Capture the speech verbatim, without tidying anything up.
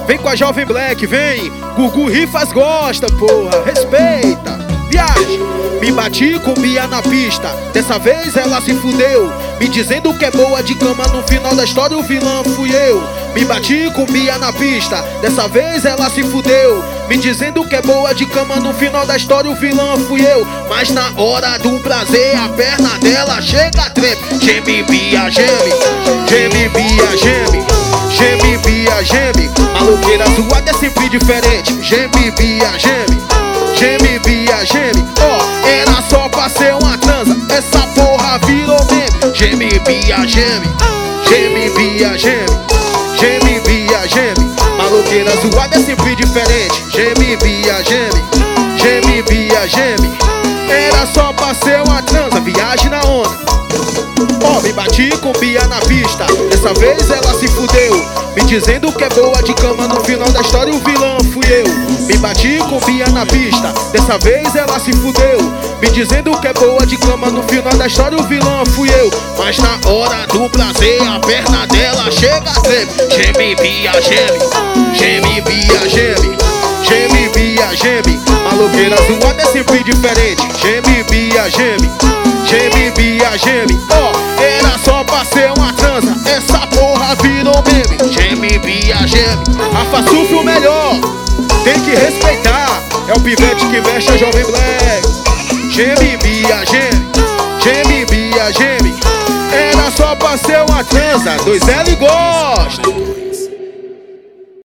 Vem com a Jovem Black, vem. Gugu Rifas gosta, porra, respeita. Viagem, me bati com Bia na pista. Dessa vez ela se fudeu, me dizendo que é boa de cama. No final da história o vilão fui eu. Me bati com Bia na pista. Dessa vez ela se fudeu, me dizendo que é boa de cama. No final da história o vilão fui eu. Mas na hora do prazer a perna dela chega treme. Geme, Bia, geme. Geme, Bia, geme. Geme, Bia, geme. Maloqueira zoada é sempre diferente. Geme, Bia, geme. Geme, Bia, geme. Ó, oh, era só pra ser uma transa, essa porra virou meme. Geme, Bia, geme. Geme, Bia, geme. Geme, Bia, geme. Maloqueira zoada é sempre diferente. Geme, Bia, geme. Geme, Bia, geme. Era só pra ser uma transa, viagem na onda. Ó, oh, me bati com Bia na pista. Dessa vez ela se fudeu, me dizendo que é boa de cama. No final da história o vilão fui eu. Me bati com Bia na pista. Dessa vez ela se fudeu, me dizendo que é boa de cama. No final da história o vilão fui eu. Mas na hora do prazer a perna dela chega treme. Geme, Bia, geme. Geme, Bia, geme. Geme, Bia, geme. Maloqueira zoada é sempre diferente. Geme, Bia, geme. Geme, Bia, geme. Ó, oh, era só pra ser uma transa, essa porra virou meme. Geme, Bia, geme. Rafa Sufre o melhor, tem que respeitar. É o pivete que veste a Jovem Black. Geme, Bia, geme. Geme, Bia, geme. Era só pra ser uma transa, dois L gosta.